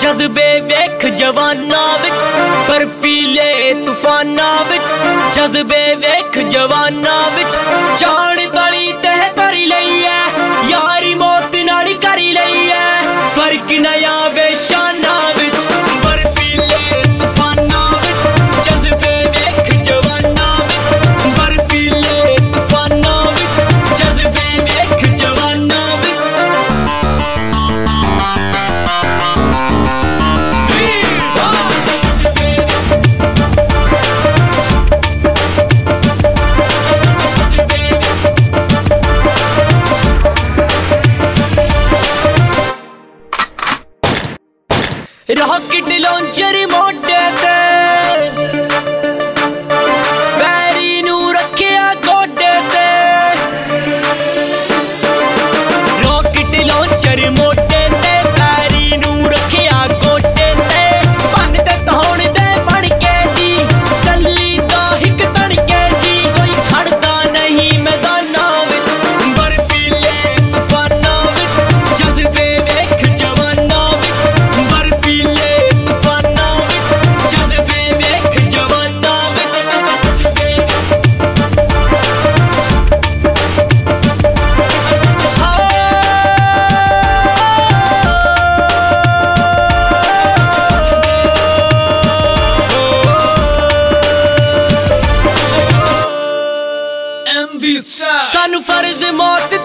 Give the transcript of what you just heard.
जज्बे वेख जवाना विच बर्फीले तूफाना विच जज्बे वेख जवाना विच जान तली तह करी लई है यारी मौत नाल करी लई है फर्क नया वे शाना विच बर्फीले तूफाना विच जज्बे वेख जवाना विच बर्फीले तूफाना विच जज्बे वेख जवाना विच रॉकेट लॉन्चर मोटे ते पैरी नू रखिया गोडे ते रॉकेट लॉन्चर मोटे ते पैरी नू रखिया गोडे ते बन ते तौण दे बन के जी चली दा हिक तन के जी कोई खड़दा नहीं मैदाना विच बर्फीले तूफाना विच जज्बे वेख जवाना विच बर्फीले तूफाना विच जज्बे वेख जवाना सानू फर्ज मौत